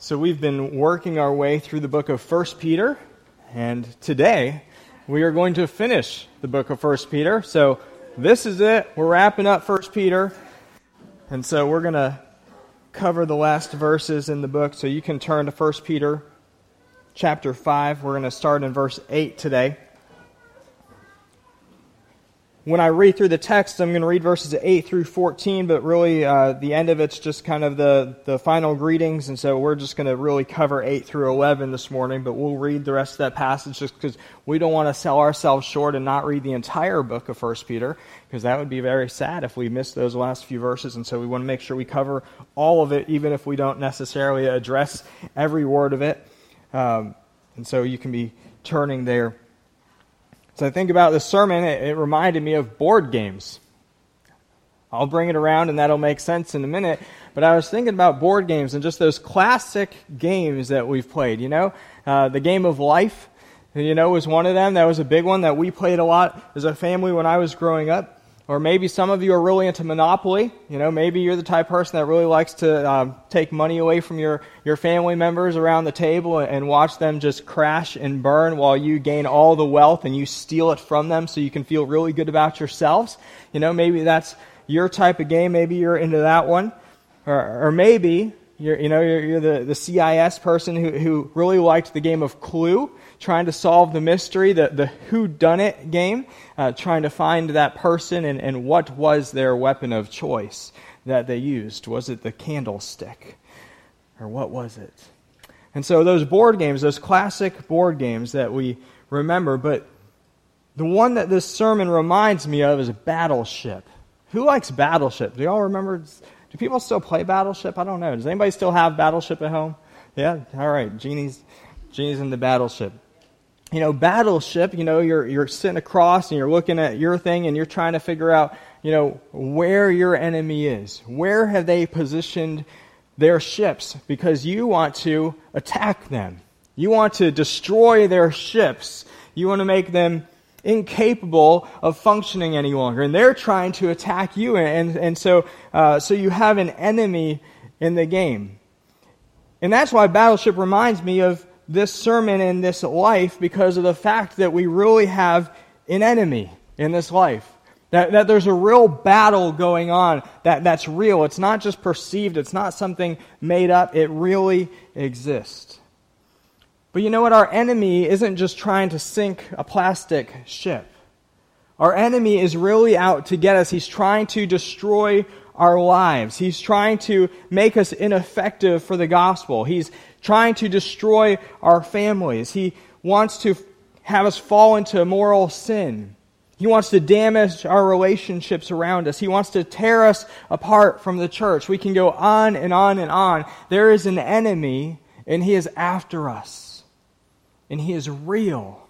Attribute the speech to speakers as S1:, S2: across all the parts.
S1: So we've been working our way through the book of 1 Peter, and today we are going to finish the book of 1 Peter. So this is it. We're wrapping up 1 Peter, and so we're going to cover the last verses in the book. So you can turn to 1 Peter chapter 5. We're going to start in verse 8 today. When I read through the text, I'm going to read verses 8 through 14, but really the end of it's just kind of the final greetings, and so we're just going to really cover 8 through 11 this morning, but we'll read the rest of that passage just because we don't want to sell ourselves short and not read the entire book of 1 Peter, because that would be very sad if we missed those last few verses, and so we want to make sure we cover all of it, even if we don't necessarily address every word of it. And so you can be turning there. So I think about this sermon, it reminded me of board games. I'll bring it around and that'll make sense in a minute. But I was thinking about board games and just those classic games that we've played. The game of life, was one of them. That was a big one that we played a lot as a family when I was growing up. Or maybe some of you are really into Monopoly. Maybe you're the type of person that really likes to take money away from your family members around the table and watch them just crash and burn while you gain all the wealth and you steal it from them so you can feel really good about yourselves. Maybe that's your type of game. Maybe you're into that one. Or maybe you're the CIS person who really liked the game of Clue, trying to solve the mystery, the whodunit game, trying to find that person and what was their weapon of choice that they used. Was it the candlestick? Or what was it? And so those board games, those classic board games that we remember, but the one that this sermon reminds me of is Battleship. Who likes Battleship? Do y'all remember? Do people still play Battleship? I don't know. Does anybody still have Battleship at home? Yeah? All right. Jeannie's in the Battleship. Battleship, you're sitting across and you're looking at your thing and you're trying to figure out, where your enemy is. Where have they positioned their ships? Because you want to attack them. You want to destroy their ships. You want to make them incapable of functioning any longer. And they're trying to attack you. And so you have an enemy in the game. And that's why Battleship reminds me of this sermon and this life, because of the fact that we really have an enemy in this life. That there's a real battle going on that's real. It's not just perceived. It's not something made up. It really exists. But you know what? Our enemy isn't just trying to sink a plastic ship. Our enemy is really out to get us. He's trying to destroy our lives. He's trying to make us ineffective for the gospel. He's trying to destroy our families. He wants to have us fall into moral sin. He wants to damage our relationships around us. He wants to tear us apart from the church. We can go on and on and on. There is an enemy, and he is after us. And he is real.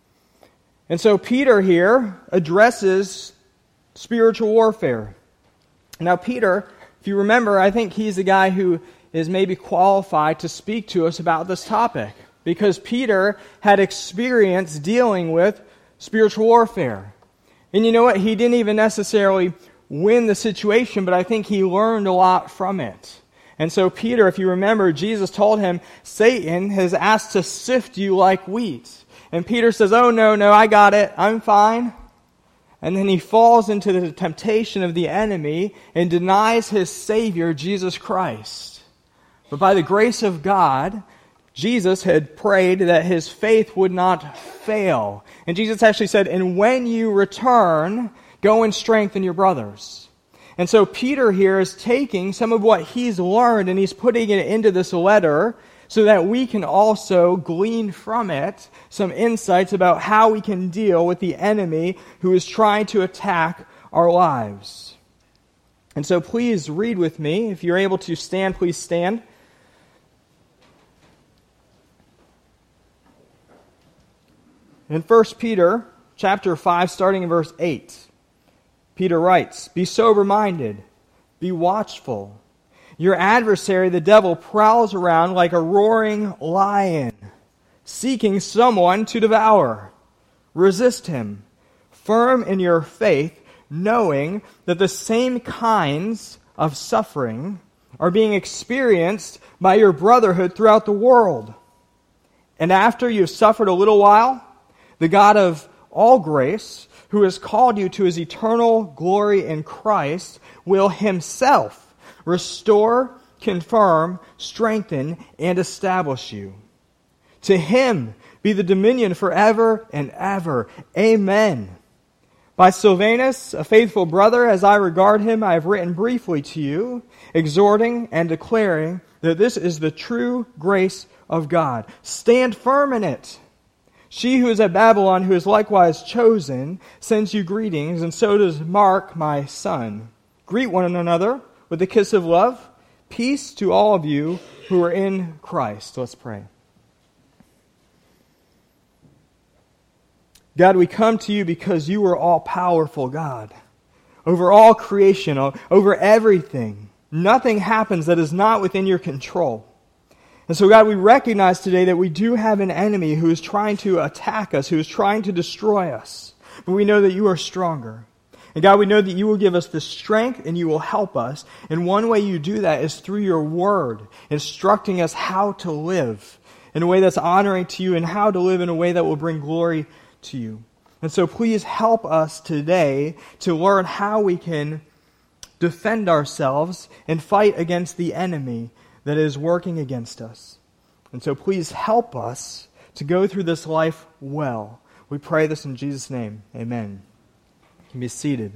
S1: And so Peter here addresses spiritual warfare. Now Peter, if you remember, I think he's the guy who is maybe qualified to speak to us about this topic, because Peter had experience dealing with spiritual warfare. And you know what? He didn't even necessarily win the situation, but I think he learned a lot from it. And so Peter, if you remember, Jesus told him, Satan has asked to sift you like wheat. And Peter says, oh, no, I got it. I'm fine. And then he falls into the temptation of the enemy and denies his Savior, Jesus Christ. But by the grace of God, Jesus had prayed that his faith would not fail. And Jesus actually said, and when you return, go and strengthen your brothers. And so Peter here is taking some of what he's learned and he's putting it into this letter so that we can also glean from it some insights about how we can deal with the enemy who is trying to attack our lives. And so please read with me. If you're able to stand, please stand. In 1 Peter chapter 5, starting in verse 8, Peter writes, be sober-minded, be watchful. Your adversary, the devil, prowls around like a roaring lion, seeking someone to devour. Resist him, firm in your faith, knowing that the same kinds of suffering are being experienced by your brotherhood throughout the world. And after you have suffered a little while, the God of all grace, who has called you to his eternal glory in Christ, will himself restore, confirm, strengthen, and establish you. To him be the dominion forever and ever. Amen. By Silvanus, a faithful brother, as I regard him, I have written briefly to you, exhorting and declaring that this is the true grace of God. Stand firm in it. She who is at Babylon, who is likewise chosen, sends you greetings, and so does Mark, my son. Greet one another with a kiss of love. Peace to all of you who are in Christ. Let's pray. God, we come to you because you are all-powerful, God. Over all creation, over everything. Nothing happens that is not within your control. And so, God, we recognize today that we do have an enemy who is trying to attack us, who is trying to destroy us. But we know that you are stronger. And God, we know that you will give us the strength and you will help us. And one way you do that is through your word, instructing us how to live in a way that's honoring to you and how to live in a way that will bring glory to you. And so please help us today to learn how we can defend ourselves and fight against the enemy that is working against us. And so please help us to go through this life well. We pray this in Jesus' name. Amen. You can be seated.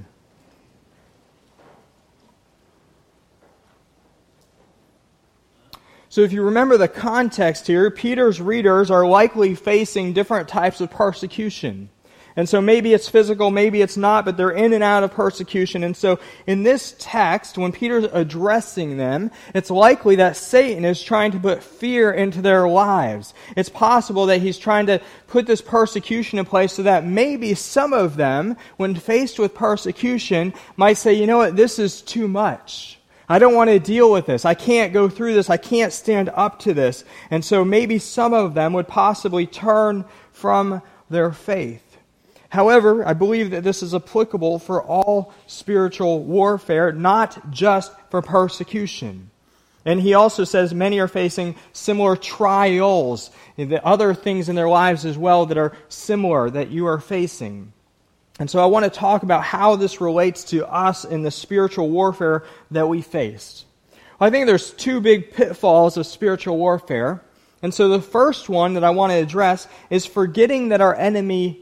S1: So if you remember the context here, Peter's readers are likely facing different types of persecution. And so maybe it's physical, maybe it's not, but they're in and out of persecution. And so in this text, when Peter's addressing them, it's likely that Satan is trying to put fear into their lives. It's possible that he's trying to put this persecution in place so that maybe some of them, when faced with persecution, might say, you know what, this is too much. I don't want to deal with this. I can't go through this. I can't stand up to this. And so maybe some of them would possibly turn from their faith. However, I believe that this is applicable for all spiritual warfare, not just for persecution. And he also says many are facing similar trials, and the other things in their lives as well that are similar that you are facing. And so I want to talk about how this relates to us in the spiritual warfare that we face. Well, I think there's two big pitfalls of spiritual warfare. And so the first one that I want to address is forgetting that our enemy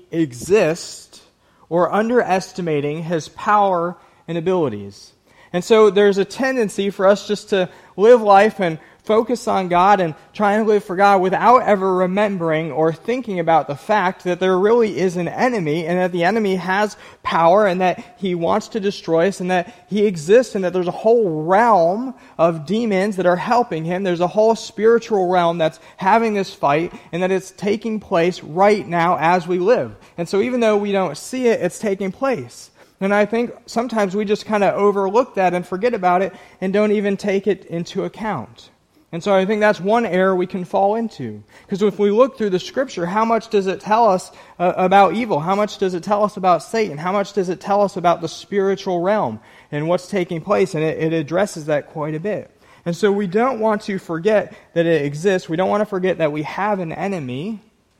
S1: exists or underestimating his power and abilities. And so there's a tendency for us just to live life and focus on God and try and live for God without ever remembering or thinking about the fact that there really is an enemy and that the enemy has power and that he wants to destroy us and that he exists and that there's a whole realm of demons that are helping him. There's a whole spiritual realm that's having this fight and that it's taking place right now as we live. And so even though we don't see it, it's taking place. And I think sometimes we just kind of overlook that and forget about it and don't even take it into account. And so I think that's one error we can fall into. Because if we look through the Scripture, how much does it tell us about evil? How much does it tell us about Satan? How much does it tell us about the spiritual realm and what's taking place? And it addresses that quite a bit. And so we don't want to forget that it exists. We don't want to forget that we have an enemy,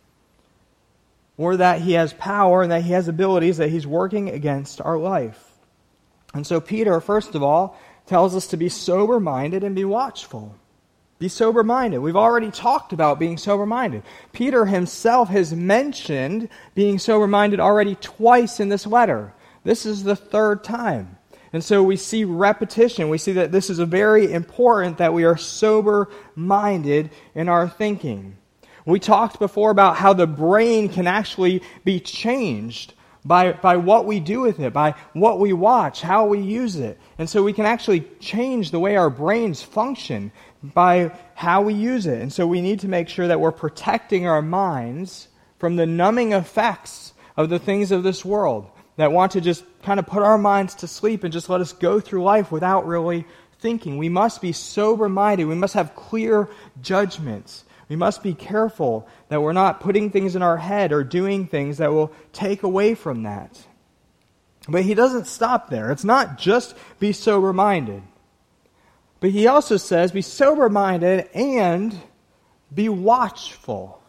S1: or that he has power and that he has abilities, that he's working against our life. And so Peter, first of all, tells us to be sober-minded and be watchful. Be sober-minded. We've already talked about being sober-minded. Peter himself has mentioned being sober-minded already twice in this letter. This is the third time. And so we see repetition. We see that this is very important that we are sober-minded in our thinking. We talked before about how the brain can actually be changed by what we do with it, by what we watch, how we use it. And so we can actually change the way our brains function by how we use it. And so we need to make sure that we're protecting our minds from the numbing effects of the things of this world that want to just kind of put our minds to sleep and just let us go through life without really thinking. We must be sober-minded. We must have clear judgments. We must be careful that we're not putting things in our head or doing things that will take away from that. But he doesn't stop there. It's not just be sober-minded. But he also says, be sober-minded and be watchful.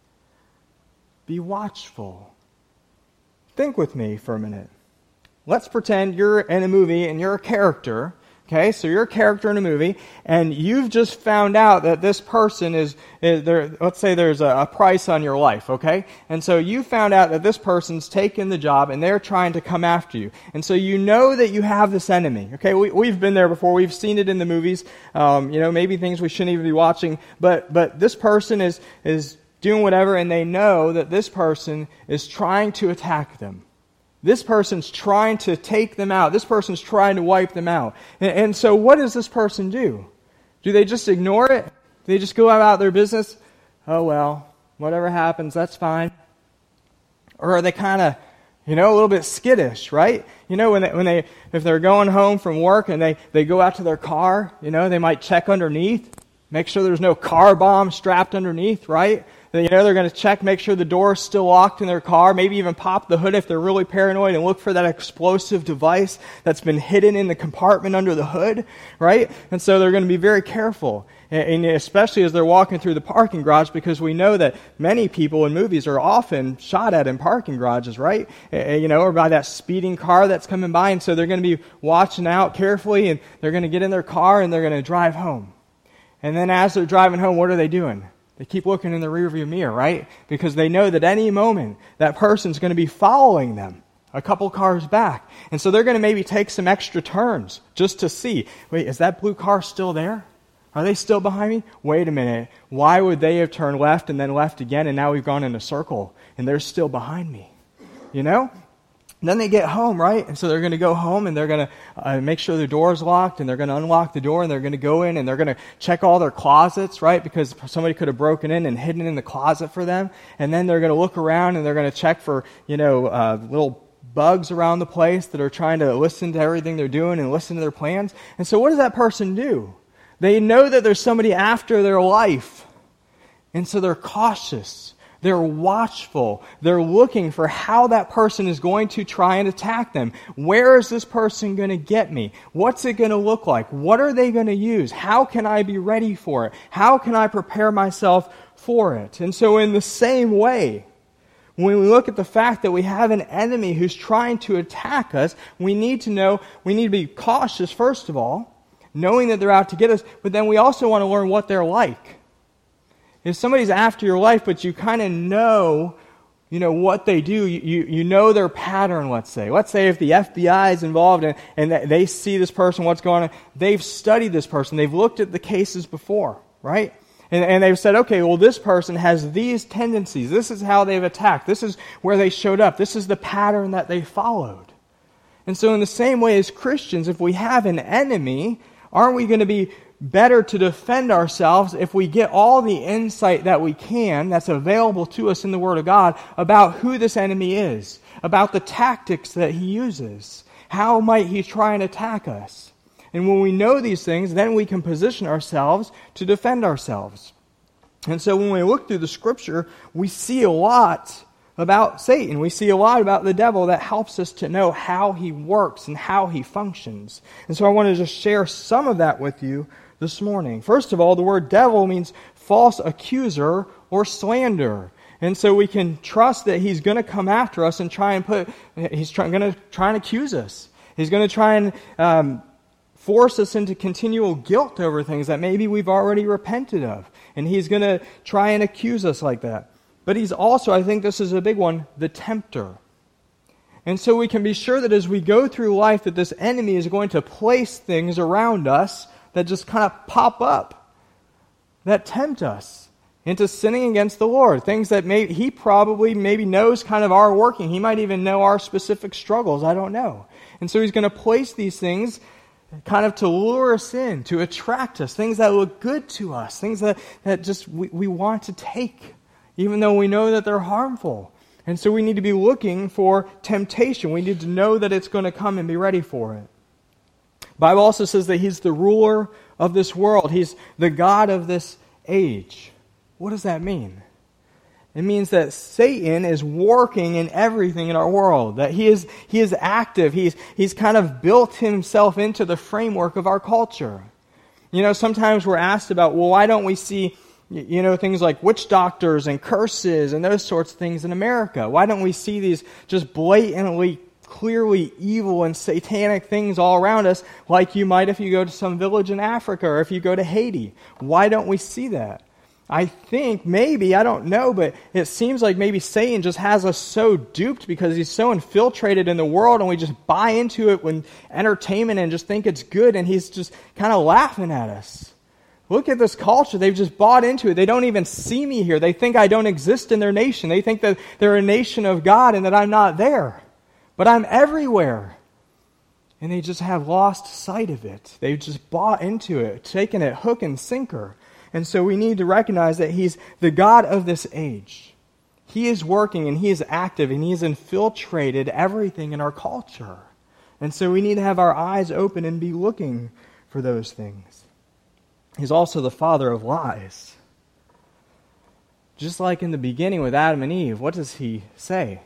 S1: Be watchful. Think with me for a minute. Let's pretend you're in a movie and you're a character. Okay, so you're a character in a movie, and you've just found out that this person is there. Let's say there's a price on your life, okay? And so you found out that this person's taken the job, and they're trying to come after you. And so you know that you have this enemy, okay? We've been there before. We've seen it in the movies. Maybe things we shouldn't even be watching. But this person is doing whatever, and they know that this person is trying to attack them. This person's trying to take them out. This person's trying to wipe them out. And so what does this person do? Do they just ignore it? Do they just go about their business? Oh, well, whatever happens, that's fine. Or are they kind of, a little bit skittish, right? If they're going home from work and they go out to their car, they might check underneath, make sure there's no car bomb strapped underneath, right? They're going to check, make sure the door is still locked in their car, maybe even pop the hood if they're really paranoid and look for that explosive device that's been hidden in the compartment under the hood, right? And so they're going to be very careful, and especially as they're walking through the parking garage, because we know that many people in movies are often shot at in parking garages, right? Or by that speeding car that's coming by, and so they're going to be watching out carefully, and they're going to get in their car and they're going to drive home. And then as they're driving home, what are they doing? They keep looking in the rearview mirror, right? Because they know that any moment that person's going to be following them a couple cars back. And so they're going to maybe take some extra turns just to see, wait, is that blue car still there? Are they still behind me? Wait a minute. Why would they have turned left and then left again and now we've gone in a circle and they're still behind me? And then they get home, right? And so they're going to go home and they're going to make sure the door's locked and they're going to unlock the door and they're going to go in and they're going to check all their closets, right? Because somebody could have broken in and hidden in the closet for them. And then they're going to look around and they're going to check for, little bugs around the place that are trying to listen to everything they're doing and listen to their plans. And so what does that person do? They know that there's somebody after their life. And so they're cautious. They're watchful. They're looking for how that person is going to try and attack them. Where is this person going to get me? What's it going to look like? What are they going to use? How can I be ready for it? How can I prepare myself for it? And so in the same way, when we look at the fact that we have an enemy who's trying to attack us, we need to be cautious, first of all, knowing that they're out to get us, but then we also want to learn what they're like. If somebody's after your life, but you kind of know, what they do, you know their pattern, let's say. Let's say if the FBI is involved and they see this person, what's going on, they've studied this person, they've looked at the cases before, right? And they've said, okay, well, this person has these tendencies. This is how they've attacked. This is where they showed up. This is the pattern that they followed. And so in the same way as Christians, if we have an enemy, aren't we going to be better to defend ourselves if we get all the insight that we can, that's available to us in the Word of God, about who this enemy is, about the tactics that he uses? How might he try and attack us? And when we know these things, then we can position ourselves to defend ourselves. And so when we look through the Scripture, we see a lot about Satan. We see a lot about the devil that helps us to know how he works and how he functions. And so I want to just share some of that with you this morning. First of all, the word devil means false accuser or slander. And so we can trust that he's going to come after us and going to try and accuse us. He's going to try and force us into continual guilt over things that maybe we've already repented of. And he's going to try and accuse us like that. But he's also, I think this is a big one, the tempter. And so we can be sure that as we go through life that this enemy is going to place things around us that just kind of pop up, that tempt us into sinning against the Lord. Things that he probably maybe knows kind of our working. He might even know our specific struggles. I don't know. And so he's going to place these things kind of to lure us in, to attract us, things that look good to us, things that just we want to take, even though we know that they're harmful. And so we need to be looking for temptation. We need to know that it's going to come and be ready for it. The Bible also says that he's the ruler of this world. He's the God of this age. What does that mean? It means that Satan is working in everything in our world, that he is active. He's kind of built himself into the framework of our culture. Sometimes we're asked about, well, why don't we see, things like witch doctors and curses and those sorts of things in America? Why don't we see these just blatantly, clearly evil and satanic things all around us, like you might if you go to some village in Africa or if you go to Haiti? Why don't we see that? I think maybe, I don't know, but it seems like maybe Satan just has us so duped because he's so infiltrated in the world and we just buy into it when entertainment and just think it's good, and he's just kind of laughing at us. Look at this culture. They've just bought into it. They don't even see me here. They think I don't exist in their nation. They think that they're a nation of God and that I'm not there. But I'm everywhere. And they just have lost sight of it. They've just bought into it, taken it hook and sinker. And so we need to recognize that He's the God of this age. He is working and He is active and He has infiltrated everything in our culture. And so we need to have our eyes open and be looking for those things. He's also the father of lies. Just like in the beginning with Adam and Eve, what does He say?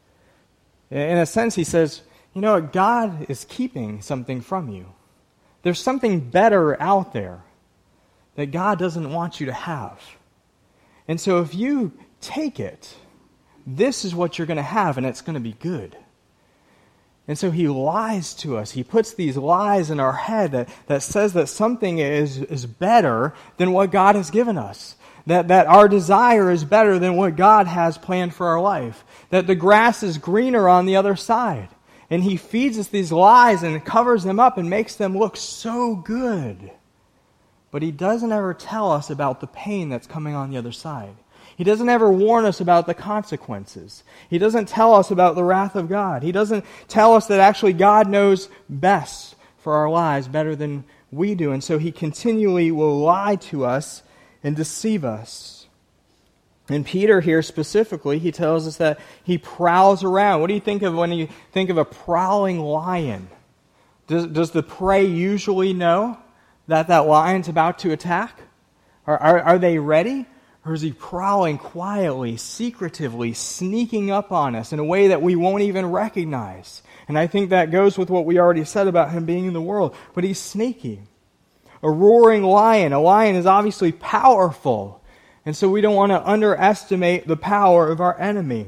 S1: In a sense, He says, God is keeping something from you. There's something better out there that God doesn't want you to have. And so if you take it, this is what you're going to have, and it's going to be good. And so He lies to us. He puts these lies in our head that says that something is better than what God has given us. That our desire is better than what God has planned for our life. That the grass is greener on the other side. And He feeds us these lies and covers them up and makes them look so good. But He doesn't ever tell us about the pain that's coming on the other side. He doesn't ever warn us about the consequences. He doesn't tell us about the wrath of God. He doesn't tell us that actually God knows best for our lives better than we do. And so He continually will lie to us and deceive us. And Peter here specifically, he tells us that he prowls around. What do you think of when you think of a prowling lion? Does the prey usually know that lion's about to attack? Are they ready? Or is he prowling quietly, secretively, sneaking up on us in a way that we won't even recognize? And I think that goes with what we already said about him being in the world. But he's sneaky. A roaring lion. A lion is obviously powerful. And so we don't want to underestimate the power of our enemy.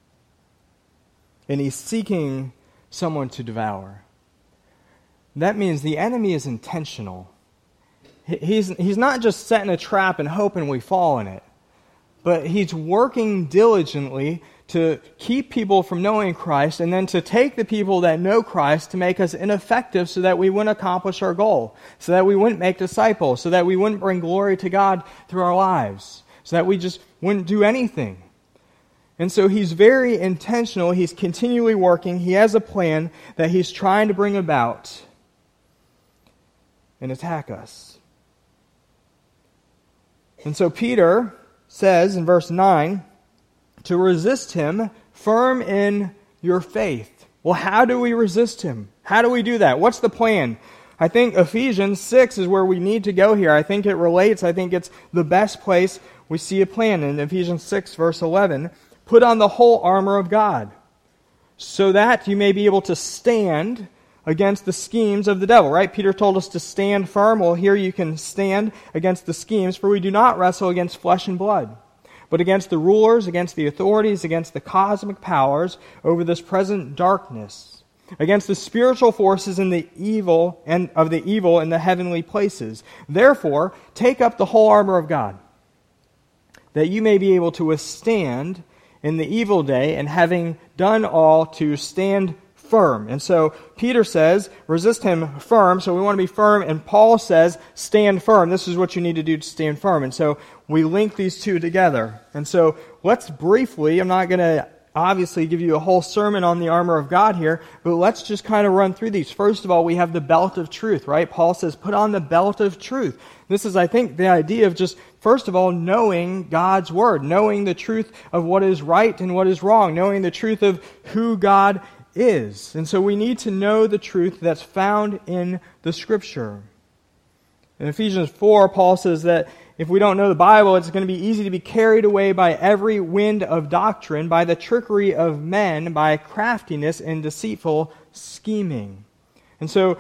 S1: And he's seeking someone to devour. That means the enemy is intentional. He's not just setting a trap and hoping we fall in it, but he's working diligently to keep people from knowing Christ and then to take the people that know Christ to make us ineffective so that we wouldn't accomplish our goal, so that we wouldn't make disciples, so that we wouldn't bring glory to God through our lives, so that we just wouldn't do anything. And so he's very intentional. He's continually working. He has a plan that he's trying to bring about and attack us. And so Peter says in verse 9, to resist him, firm in your faith. Well, how do we resist him? How do we do that? What's the plan? I think Ephesians 6 is where we need to go here. I think it relates. I think it's the best place we see a plan. In Ephesians 6, verse 11, put on the whole armor of God, so that you may be able to stand against the schemes of the devil, right? Peter told us to stand firm. Well, here you can stand against the schemes, for we do not wrestle against flesh and blood, but against the rulers, against the authorities, against the cosmic powers over this present darkness, against the spiritual forces in the evil and of the evil in the heavenly places. Therefore, take up the whole armor of God, that you may be able to withstand in the evil day, and having done all, to stand firm. And so Peter says, resist him firm. So we want to be firm. And Paul says, stand firm. This is what you need to do to stand firm. And so we link these two together. And so let's briefly, I'm not going to obviously give you a whole sermon on the armor of God here, but let's just kind of run through these. First of all, we have the belt of truth, right? Paul says, put on the belt of truth. This is, I think, the idea of just, first of all, knowing God's word, knowing the truth of what is right and what is wrong, knowing the truth of who God is. And so we need to know the truth that's found in the Scripture. In Ephesians 4, Paul says that if we don't know the Bible, it's going to be easy to be carried away by every wind of doctrine, by the trickery of men, by craftiness and deceitful scheming. And so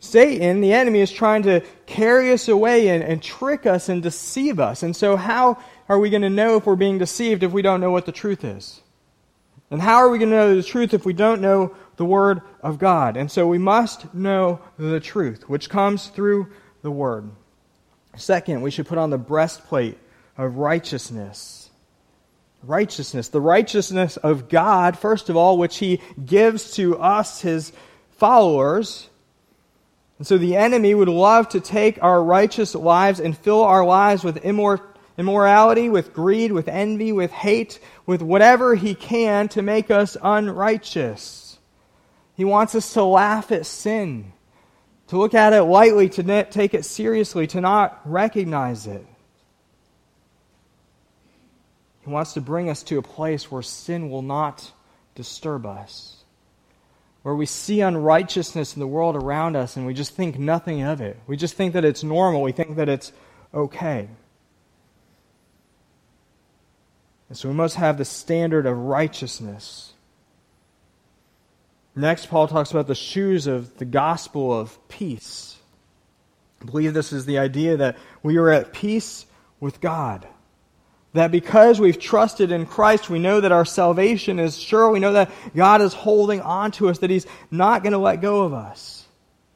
S1: Satan, the enemy, is trying to carry us away and trick us and deceive us. And so how are we going to know if we're being deceived if we don't know what the truth is? And how are we going to know the truth if we don't know the Word of God? And so we must know the truth, which comes through the Word. Second, we should put on the breastplate of righteousness. Righteousness. The righteousness of God, first of all, which He gives to us, His followers. And so the enemy would love to take our righteous lives and fill our lives with immorality, with greed, with envy, with hate, with whatever he can to make us unrighteous. He wants us to laugh at sin, to look at it lightly, to not take it seriously, to not recognize it. He wants to bring us to a place where sin will not disturb us, where we see unrighteousness in the world around us and we just think nothing of it. We just think that it's normal. We think that it's okay. And so we must have the standard of righteousness. Next, Paul talks about the shoes of the gospel of peace. I believe this is the idea that we are at peace with God. That because we've trusted in Christ, we know that our salvation is sure. We know that God is holding on to us, that He's not going to let go of us.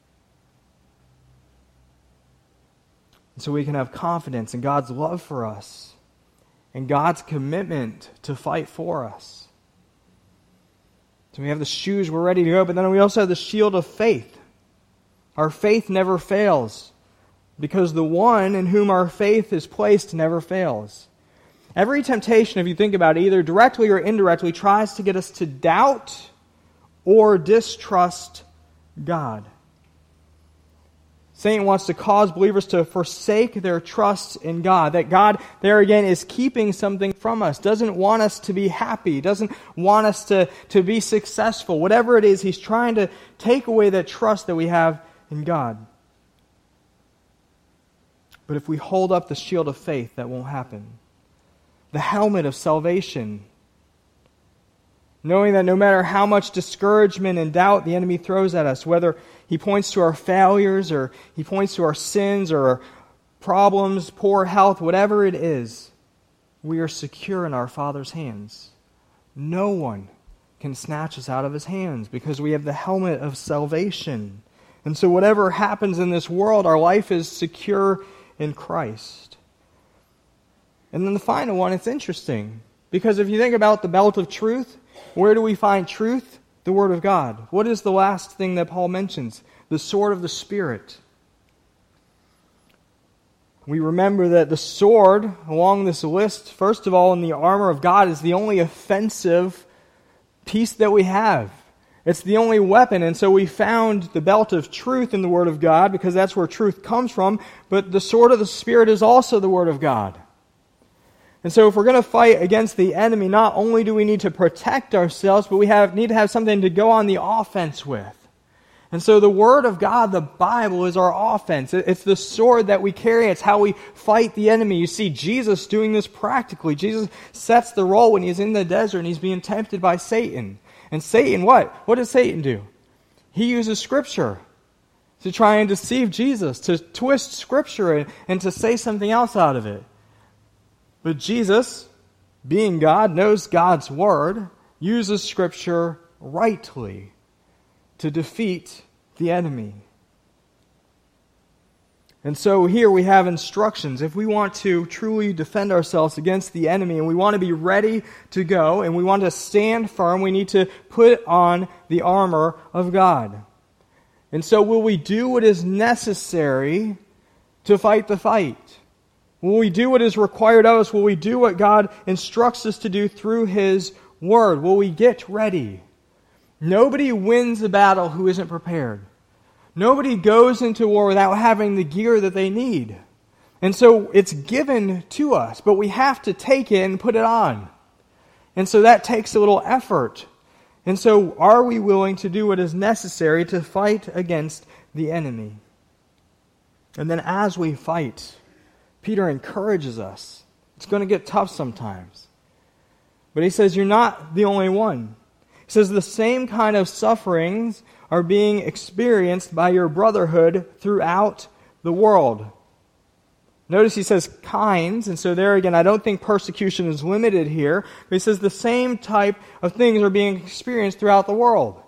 S1: And so we can have confidence in God's love for us and God's commitment to fight for us. So we have the shoes, we're ready to go, but then we also have the shield of faith. Our faith never fails because the one in whom our faith is placed never fails. Every temptation, if you think about it, either directly or indirectly, tries to get us to doubt or distrust God. Satan wants to cause believers to forsake their trust in God. That God, there again, is keeping something from us. Doesn't want us to be happy. Doesn't want us to be successful. Whatever it is, he's trying to take away that trust that we have in God. But if we hold up the shield of faith, that won't happen. The helmet of salvation, knowing that no matter how much discouragement and doubt the enemy throws at us, whether he points to our failures or he points to our sins or our problems, poor health, whatever it is, we are secure in our Father's hands. No one can snatch us out of His hands because we have the helmet of salvation. And so whatever happens in this world, our life is secure in Christ. And then the final one, it's interesting. Because if you think about the belt of truth, where do we find truth? The Word of God. What is the last thing that Paul mentions? The sword of the Spirit. We remember that the sword, along this list, first of all, in the armor of God, is the only offensive piece that we have. It's the only weapon, and so we found the belt of truth in the Word of God, because that's where truth comes from, but the sword of the Spirit is also the Word of God. And so if we're going to fight against the enemy, not only do we need to protect ourselves, but we need to have something to go on the offense with. And so the Word of God, the Bible, is our offense. It's the sword that we carry. It's how we fight the enemy. You see Jesus doing this practically. Jesus sets the role when He's in the desert and He's being tempted by Satan. And Satan, what? What does Satan do? He uses Scripture to try and deceive Jesus, to twist Scripture and to say something else out of it. But Jesus, being God, knows God's Word, uses Scripture rightly to defeat the enemy. And so here we have instructions. If we want to truly defend ourselves against the enemy and we want to be ready to go and we want to stand firm, we need to put on the armor of God. And so will we do what is necessary to fight the fight? Will we do what is required of us? Will we do what God instructs us to do through His Word? Will we get ready? Nobody wins a battle who isn't prepared. Nobody goes into war without having the gear that they need. And so it's given to us, but we have to take it and put it on. And so that takes a little effort. And so are we willing to do what is necessary to fight against the enemy? And then as we fight, Peter encourages us. It's going to get tough sometimes. But he says, you're not the only one. He He says the same kind of sufferings are being experienced by your brotherhood throughout the world. Notice he says kinds, and so there again, I don't think persecution is limited here, but he says the same type of things are being experienced throughout the world.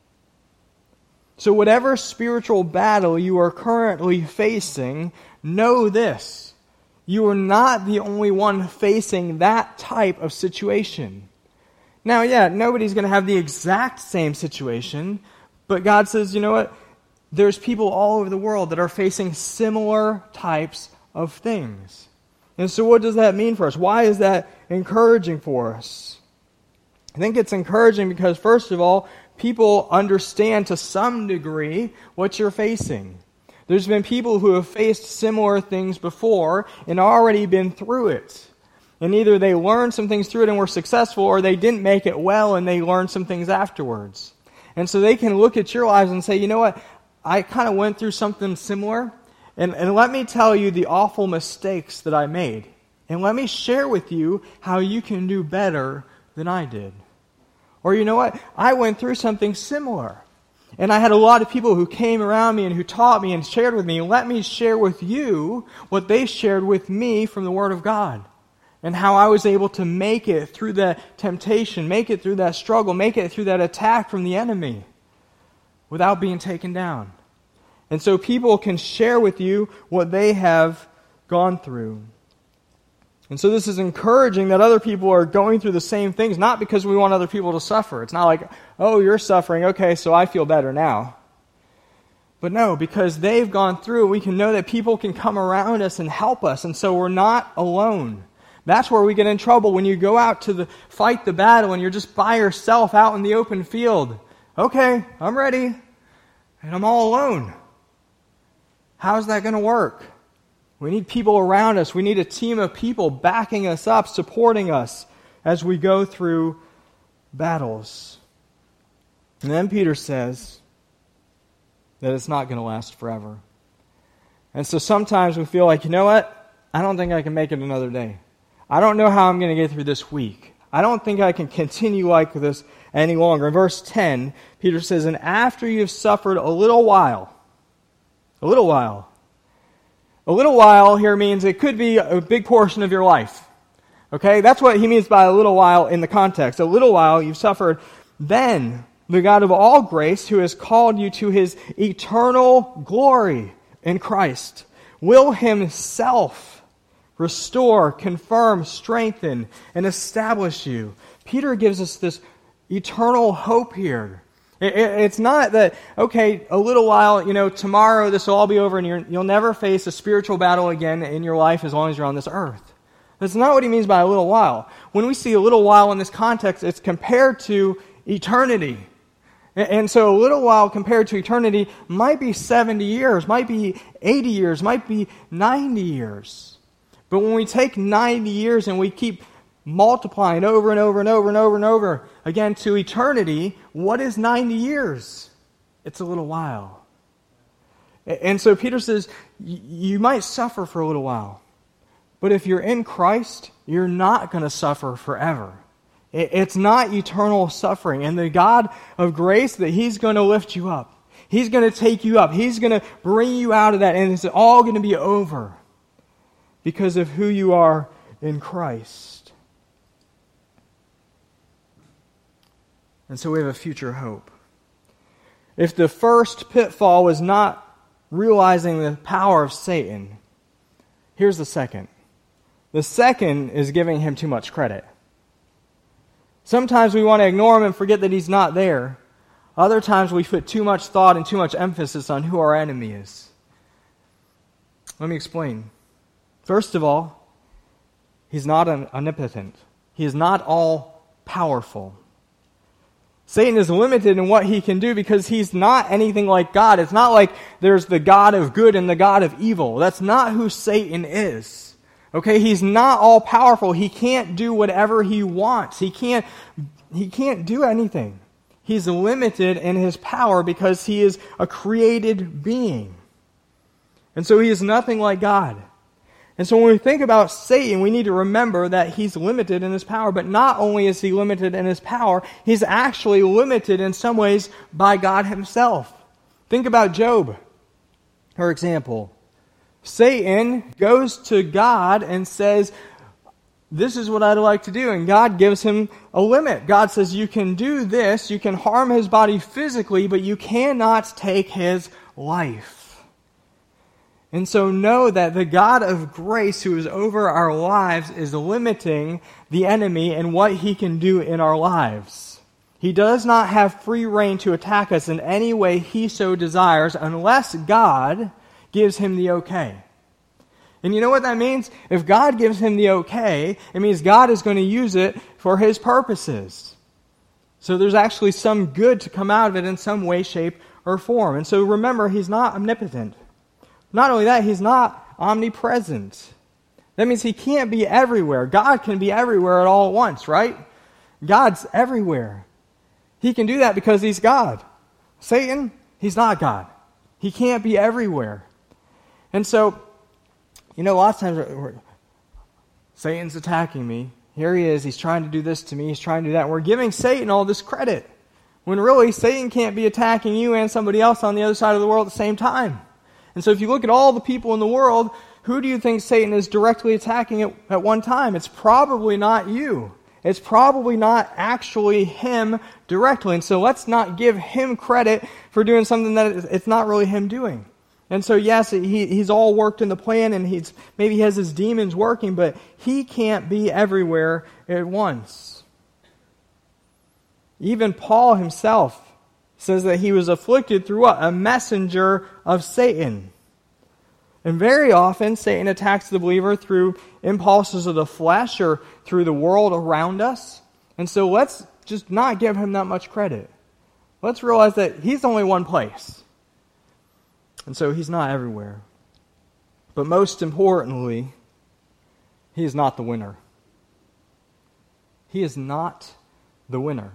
S1: So whatever spiritual battle you are currently facing, know this: you are not the only one facing that type of situation. Now, nobody's going to have the exact same situation, but God says, you know what? There's people all over the world that are facing similar types of things. And so what does that mean for us? Why is that encouraging for us? I think it's encouraging because, first of all, people understand to some degree what you're facing. There's been people who have faced similar things before and already been through it. And either they learned some things through it and were successful, or they didn't make it well and they learned some things afterwards. And so they can look at your lives and say, you know what, I kind of went through something similar, and let me tell you the awful mistakes that I made. And let me share with you how you can do better than I did. Or you know what, I went through something similar. And I had a lot of people who came around me and who taught me and shared with me. Let me share with you what they shared with me from the Word of God. And how I was able to make it through that temptation, make it through that struggle, make it through that attack from the enemy without being taken down. And so people can share with you what they have gone through. And so this is encouraging that other people are going through the same things, not because we want other people to suffer. It's not like, oh, you're suffering, okay, so I feel better now. But no, because they've gone through, we can know that people can come around us and help us, and so we're not alone. That's where we get in trouble, when you go out to fight the battle and you're just by yourself out in the open field. Okay, I'm ready, and I'm all alone. How's that going to work? We need people around us. We need a team of people backing us up, supporting us as we go through battles. And then Peter says that it's not going to last forever. And so sometimes we feel like, you know what? I don't think I can make it another day. I don't know how I'm going to get through this week. I don't think I can continue like this any longer. In verse 10, Peter says, and after you've suffered a little while here means it could be a big portion of your life. Okay? That's what he means by a little while in the context. A little while you've suffered. Then the God of all grace, who has called you to his eternal glory in Christ, will himself restore, confirm, strengthen, and establish you. Peter gives us this eternal hope here. It's not that, okay, a little while, tomorrow this will all be over and you'll never face a spiritual battle again in your life as long as you're on this earth. That's not what he means by a little while. When we see a little while in this context, it's compared to eternity. And so a little while compared to eternity might be 70 years, might be 80 years, might be 90 years. But when we take 90 years and we keep multiplying over and over and over and over and over again to eternity, what is 90 years? It's a little while. And so Peter says, you might suffer for a little while, but if you're in Christ, you're not going to suffer forever. It's not eternal suffering. And the God of grace, that he's going to lift you up. He's going to take you up. He's going to bring you out of that, and it's all going to be over because of who you are in Christ. And so we have a future hope. If the first pitfall was not realizing the power of Satan, here's the second. The second is giving him too much credit. Sometimes we want to ignore him and forget that he's not there. Other times we put too much thought and too much emphasis on who our enemy is. Let me explain. First of all, he's not omnipotent. He is not all-powerful. Satan is limited in what he can do because he's not anything like God. It's not like there's the God of good and the God of evil. That's not who Satan is. Okay, he's not all powerful. He can't do whatever he wants. He can't do anything. He's limited in his power because he is a created being. And so he is nothing like God. And so when we think about Satan, we need to remember that he's limited in his power. But not only is he limited in his power, he's actually limited in some ways by God himself. Think about Job, for example. Satan goes to God and says, this is what I'd like to do. And God gives him a limit. God says, you can do this, you can harm his body physically, but you cannot take his life. And so know that the God of grace who is over our lives is limiting the enemy and what he can do in our lives. He does not have free rein to attack us in any way he so desires unless God gives him the okay. And you know what that means? If God gives him the okay, it means God is going to use it for his purposes. So there's actually some good to come out of it in some way, shape, or form. And so remember, he's not omnipotent. Not only that, he's not omnipresent. That means he can't be everywhere. God can be everywhere at all at once, right? God's everywhere. He can do that because he's God. Satan, he's not God. He can't be everywhere. And so, a lot of times Satan's attacking me. Here he is. He's trying to do this to me. He's trying to do that. And we're giving Satan all this credit. When really, Satan can't be attacking you and somebody else on the other side of the world at the same time. And so if you look at all the people in the world, who do you think Satan is directly attacking at one time? It's probably not you. It's probably not actually him directly. And so let's not give him credit for doing something that it's not really him doing. And so yes, he's all worked in the plan and maybe he has his demons working, but he can't be everywhere at once. Even Paul himself says that he was afflicted through what? A messenger of Satan. And very often, Satan attacks the believer through impulses of the flesh or through the world around us. And so let's just not give him that much credit. Let's realize that he's only one place. And so he's not everywhere. But most importantly, he is not the winner. He is not the winner.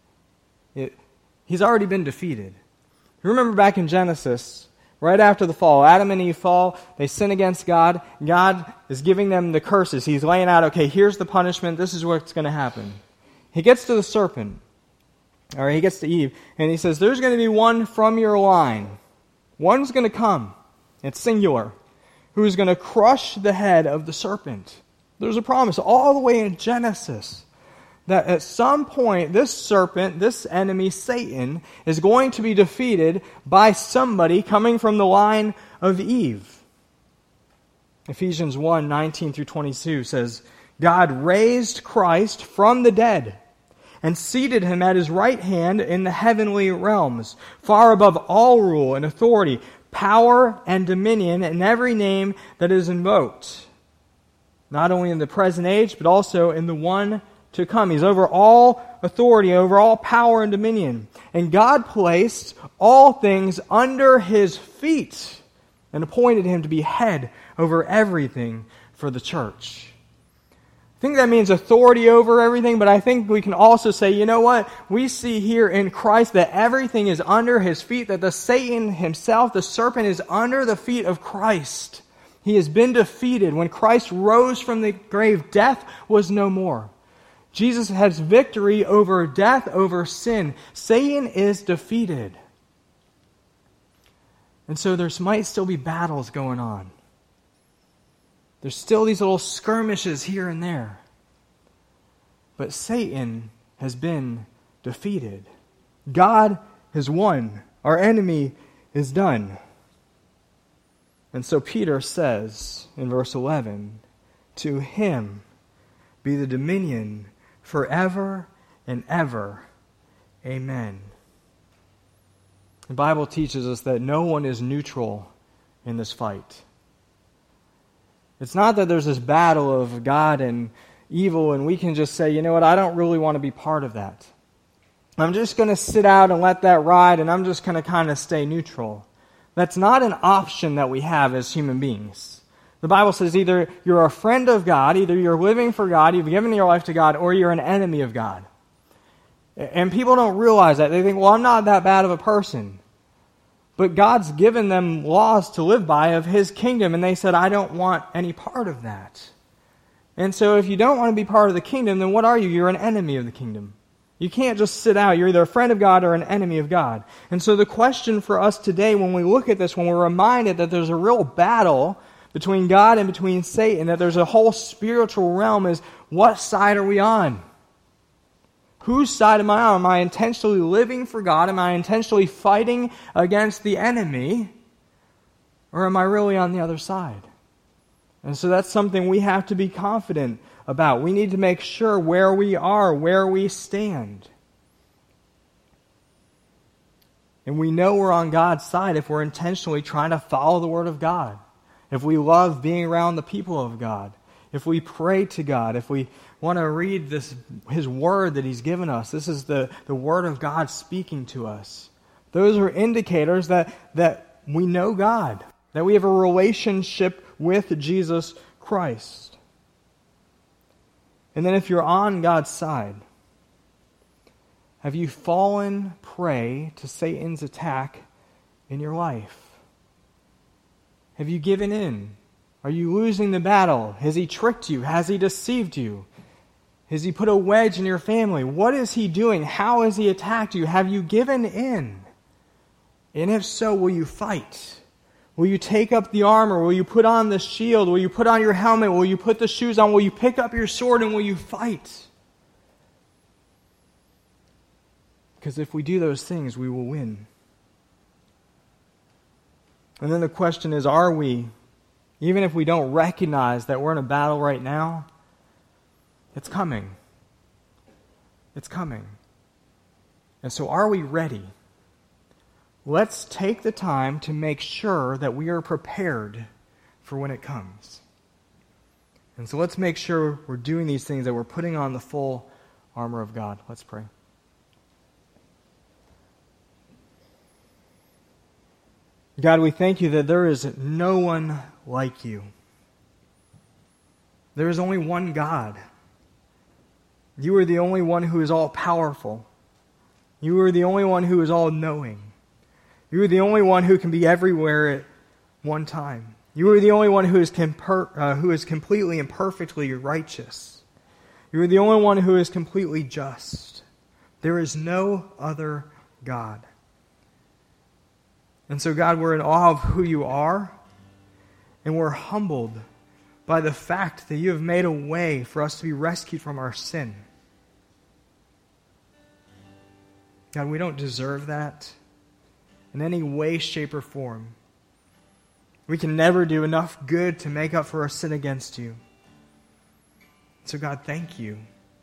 S1: He's already been defeated. You remember back in Genesis, right after the fall, Adam and Eve fall, they sin against God. God is giving them the curses. He's laying out, okay, here's the punishment. This is what's going to happen. He gets to the serpent, or he gets to Eve, and he says, there's going to be one from your line. One's going to come. It's singular. Who's going to crush the head of the serpent. There's a promise all the way in Genesis that at some point, this serpent, this enemy, Satan, is going to be defeated by somebody coming from the line of Eve. Ephesians 1:19-22 says, God raised Christ from the dead and seated him at his right hand in the heavenly realms, far above all rule and authority, power and dominion, and every name that is invoked, not only in the present age, but also in the one to come. He's over all authority, over all power and dominion. And God placed all things under his feet and appointed him to be head over everything for the church. I think that means authority over everything, but I think we can also say, you know what? We see here in Christ that everything is under his feet, that the Satan himself, the serpent, is under the feet of Christ. He has been defeated. When Christ rose from the grave, death was no more. Jesus has victory over death, over sin. Satan is defeated. And so there might still be battles going on. There's still these little skirmishes here and there. But Satan has been defeated. God has won. Our enemy is done. And so Peter says in verse 11, to him be the dominion forever and ever. Amen. The Bible teaches us that no one is neutral in this fight. It's not that there's this battle of God and evil and we can just say, you know what, I don't really want to be part of that. I'm just going to sit out and let that ride and I'm just going to kind of stay neutral. That's not an option that we have as human beings. The Bible says either you're a friend of God, either you're living for God, you've given your life to God, or you're an enemy of God. And people don't realize that. They think, well, I'm not that bad of a person. But God's given them laws to live by of His kingdom, and they said, I don't want any part of that. And so if you don't want to be part of the kingdom, then what are you? You're an enemy of the kingdom. You can't just sit out. You're either a friend of God or an enemy of God. And so the question for us today, when we look at this, when we're reminded that there's a real battle between God and between Satan, that there's a whole spiritual realm, is what side are we on? Whose side am I on? Am I intentionally living for God? Am I intentionally fighting against the enemy? Or am I really on the other side? And so that's something we have to be confident about. We need to make sure where we are, where we stand. And we know we're on God's side if we're intentionally trying to follow the Word of God. If we love being around the people of God. If we pray to God. If we want to read His Word that He's given us. This is the Word of God speaking to us. Those are indicators that we know God. That we have a relationship with Jesus Christ. And then if you're on God's side, have you fallen prey to Satan's attack in your life? Have you given in? Are you losing the battle? Has he tricked you? Has he deceived you? Has he put a wedge in your family? What is he doing? How has he attacked you? Have you given in? And if so, will you fight? Will you take up the armor? Will you put on the shield? Will you put on your helmet? Will you put the shoes on? Will you pick up your sword and will you fight? Because if we do those things, we will win. And then the question is, are we, even if we don't recognize that we're in a battle right now, it's coming. It's coming. And so are we ready? Let's take the time to make sure that we are prepared for when it comes. And so let's make sure we're doing these things, that we're putting on the full armor of God. Let's pray. God, we thank you that there is no one like you. There is only one God. You are the only one who is all-powerful. You are the only one who is all-knowing. You are the only one who can be everywhere at one time. You are the only one who is completely and perfectly righteous. You are the only one who is completely just. There is no other God. And so, God, we're in awe of who you are, and we're humbled by the fact that you have made a way for us to be rescued from our sin. God, we don't deserve that in any way, shape, or form. We can never do enough good to make up for our sin against you. So, God, thank you.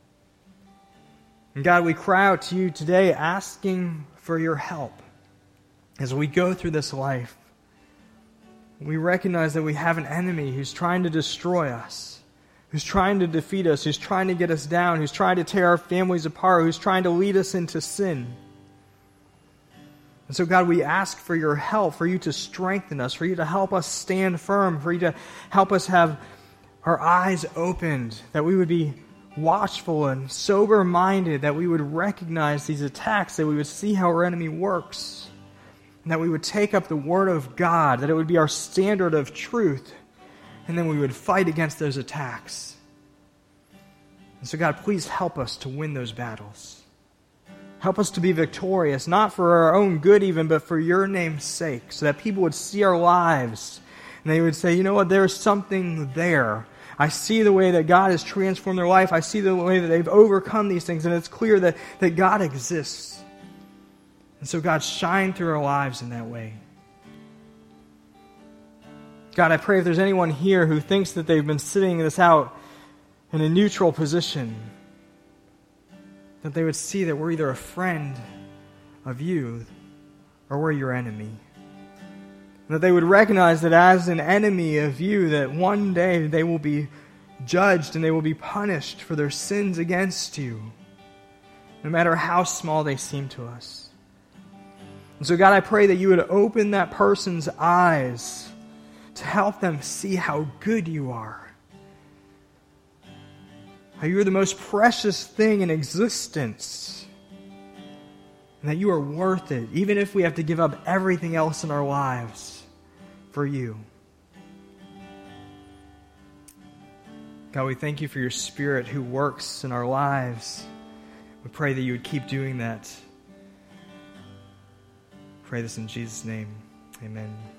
S1: And God, we cry out to you today asking for your help. As we go through this life, we recognize that we have an enemy who's trying to destroy us, who's trying to defeat us, who's trying to get us down, who's trying to tear our families apart, who's trying to lead us into sin. And so, God, we ask for your help, for you to strengthen us, for you to help us stand firm, for you to help us have our eyes opened, that we would be watchful and sober-minded, that we would recognize these attacks, that we would see how our enemy works, and that we would take up the Word of God, that it would be our standard of truth, and then we would fight against those attacks. And so, God, please help us to win those battles. Help us to be victorious, not for our own good even, but for your name's sake, so that people would see our lives, and they would say, you know what, there's something there. I see the way that God has transformed their life. I see the way that they've overcome these things, and it's clear that God exists. And so, God, shine through our lives in that way. God, I pray if there's anyone here who thinks that they've been sitting this out in a neutral position, that they would see that we're either a friend of you or we're your enemy. And that they would recognize that as an enemy of you, that one day they will be judged and they will be punished for their sins against you, no matter how small they seem to us. And so, God, I pray that you would open that person's eyes to help them see how good you are. How you are the most precious thing in existence. and that you are worth it, even if we have to give up everything else in our lives for you. God, we thank you for your Spirit who works in our lives. We pray that you would keep doing that. Pray this in Jesus' name. Amen.